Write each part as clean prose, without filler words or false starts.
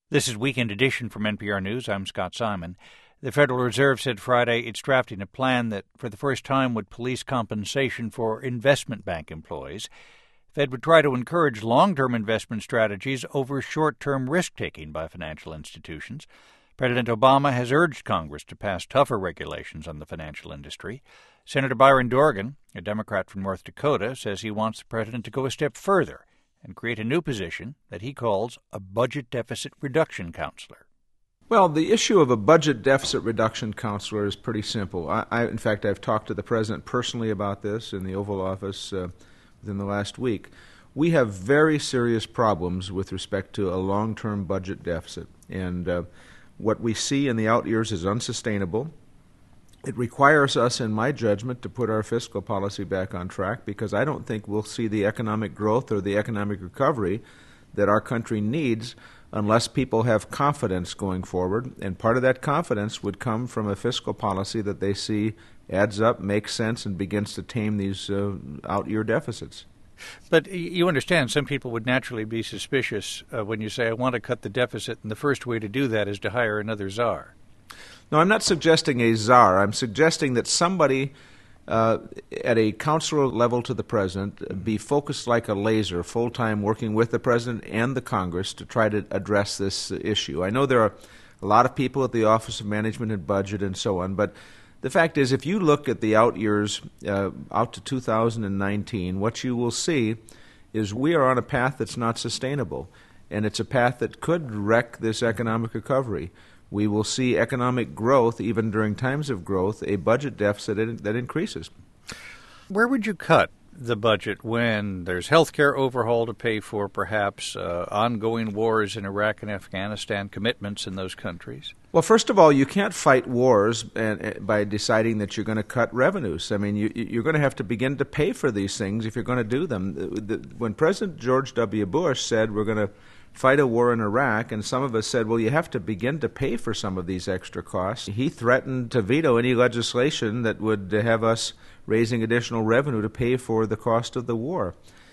This is Weekend Edition from NPR News. I'm Scott Simon. The Federal Reserve said Friday it's drafting a plan that, for the first time, would police compensation for investment bank employees. Fed would try to encourage long-term investment strategies over short-term risk-taking by financial institutions. President Obama has urged Congress to pass tougher regulations on the financial industry. Senator Byron Dorgan, a Democrat from North Dakota, says he wants the president to go a step further and create a new position that he calls a budget deficit reduction counselor. Well, the issue of a budget deficit reduction counselor is pretty simple. In fact, I've talked to the president personally about this in the Oval Office within the last week. We have very serious problems with respect to a long-term budget deficit, and what we see in the out years is unsustainable. It requires us, in my judgment, to put our fiscal policy back on track because I don't think we'll see the economic growth or the economic recovery that our country needs unless people have confidence going forward. And part of that confidence would come from a fiscal policy that they see adds up, makes sense, and begins to tame these out-year deficits. But you understand some people would naturally be suspicious when you say, I want to cut the deficit, and the first way to do that is to hire another czar. No, I'm not suggesting a czar. I'm suggesting that somebody at a counselor level to the president be focused like a laser, full-time working with the president and the Congress to try to address this issue. I know there are a lot of people at the Office of Management and Budget and so on, but the fact is if you look at the out years, out to 2019, what you will see is we are on a path that's not sustainable, and it's a path that could wreck this economic recovery. We will see economic growth, even during times of growth, a budget deficit that increases. Where would you cut the budget when there's health care overhaul to pay for, perhaps ongoing wars in Iraq and Afghanistan, commitments in those countries? Well, first of all, you can't fight wars by deciding that you're going to cut revenues. I mean, you're going to have to begin to pay for these things if you're going to do them. When President George W. Bush said we're going to fight a war in Iraq, and some of us said, well, you have to begin to pay for some of these extra costs. He threatened to veto any legislation that would have us raising additional revenue to pay for the cost of the war.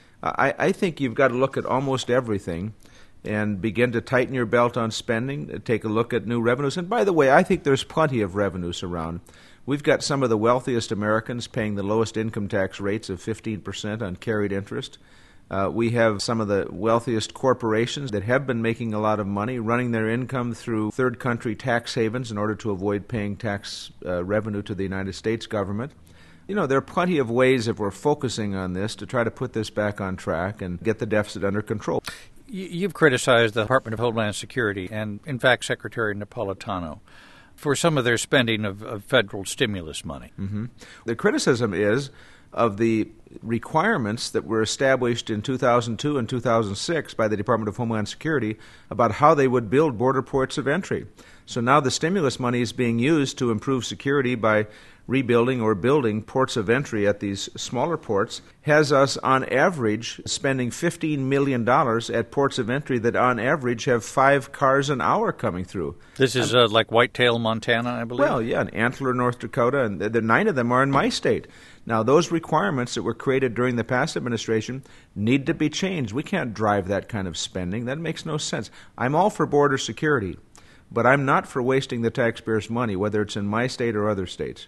I think you've got to look at almost everything and begin to tighten your belt on spending, take a look at new revenues. And by the way, I think there's plenty of revenues around. We've got some of the wealthiest Americans paying the lowest income tax rates of 15% on carried interest. We have some of the wealthiest corporations that have been making a lot of money, running their income through third country tax havens in order to avoid paying tax revenue to the United States government. You know, there are plenty of ways, if we're focusing on this, to try to put this back on track and get the deficit under control. You've criticized the Department of Homeland Security and, in fact, Secretary Napolitano for some of their spending of federal stimulus money. Mm-hmm. The criticism is of the requirements that were established in 2002 and 2006 by the Department of Homeland Security about how they would build border ports of entry. So now the stimulus money is being used to improve security by rebuilding or building ports of entry at these smaller ports, has us on average spending $15 million at ports of entry that on average have 5 cars an hour coming through. This is like Whitetail, Montana, I believe? Well, yeah, and Antler, North Dakota, and the 9 of them are in my state. Now, those requirements that were created during the past administration need to be changed. We can't drive that kind of spending. That makes no sense. I'm all for border security, but I'm not for wasting the taxpayers' money, whether it's in my state or other states.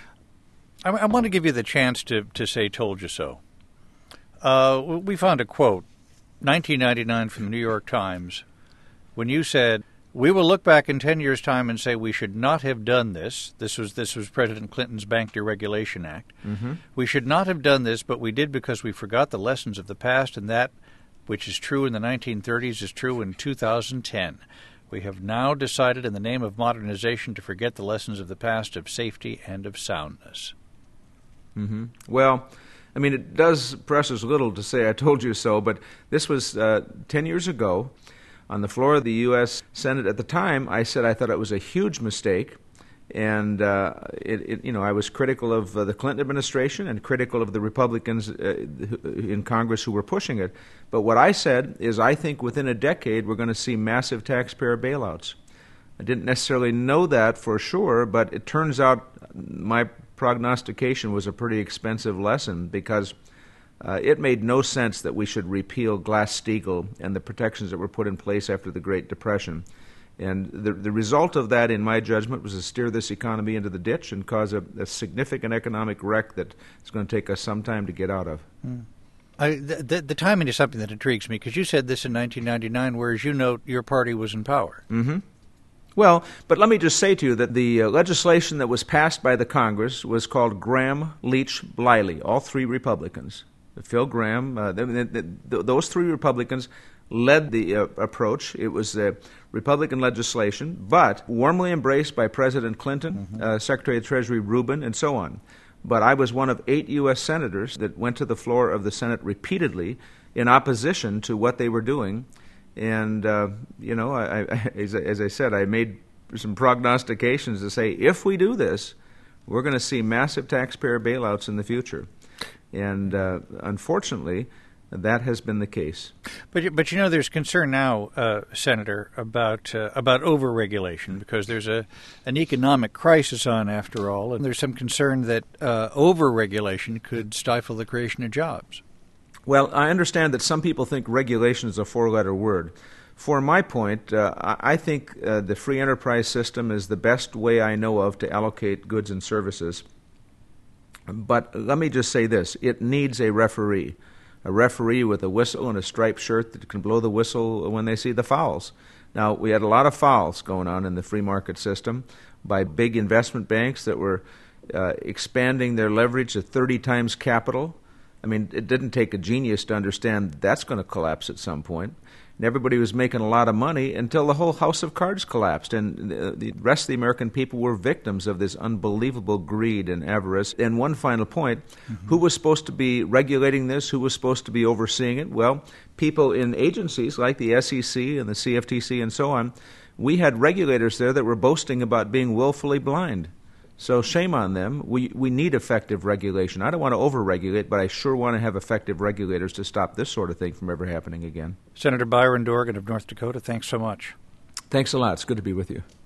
I want to give you the chance to say told you so. We found a quote, 1999 from the New York Times, when you said, we will look back in 10 years' time and say we should not have done this. This was President Clinton's Bank Deregulation Act. Mm-hmm. We should not have done this, but we did because we forgot the lessons of the past, and that which is true in the 1930s is true in 2010. We have now decided in the name of modernization to forget the lessons of the past of safety and of soundness. Mm-hmm. Well, I mean, it does press us a little to say I told you so, but this was 10 years ago on the floor of the U.S. Senate. At the time, I said I thought it was a huge mistake, and I was critical of the Clinton administration and critical of the Republicans in Congress who were pushing it. But what I said is I think within a decade we're going to see massive taxpayer bailouts. I didn't necessarily know that for sure, but it turns out my prognostication was a pretty expensive lesson because it made no sense that we should repeal Glass-Steagall and the protections that were put in place after the Great Depression. And the result of that, in my judgment, was to steer this economy into the ditch and cause a significant economic wreck that is going to take us some time to get out of. The timing is something that intrigues me, because you said this in 1999, whereas you note your party was in power. Mm-hmm. Well, but let me just say to you that the legislation that was passed by the Congress was called Graham, Leach, Bliley, all three Republicans. Phil Graham, those three Republicans led the approach. It was Republican legislation, but warmly embraced by President Clinton, Secretary of Treasury Rubin, and so on. But I was one of 8 U.S. senators that went to the floor of the Senate repeatedly in opposition to what they were doing. And, as I said, I made some prognostications to say, if we do this, we're going to see massive taxpayer bailouts in the future. And unfortunately, that has been the case. But there's concern now, Senator, about overregulation, because there's an economic crisis on, after all, and there's some concern that overregulation could stifle the creation of jobs. Well, I understand that some people think regulation is a four-letter word. For my point, I think the free enterprise system is the best way I know of to allocate goods and services. But let me just say this. It needs a referee with a whistle and a striped shirt that can blow the whistle when they see the fouls. Now, we had a lot of fouls going on in the free market system by big investment banks that were expanding their leverage to 30 times capital. I mean, it didn't take a genius to understand that's going to collapse at some point. And everybody was making a lot of money until the whole house of cards collapsed, and the rest of the American people were victims of this unbelievable greed and avarice. And one final point, who was supposed to be regulating this? Who was supposed to be overseeing it? Well, people in agencies like the SEC and the CFTC and so on. We had regulators there that were boasting about being willfully blind. So shame on them. We need effective regulation. I don't want to over-regulate, but I sure want to have effective regulators to stop this sort of thing from ever happening again. Senator Byron Dorgan of North Dakota, thanks so much. Thanks a lot. It's good to be with you.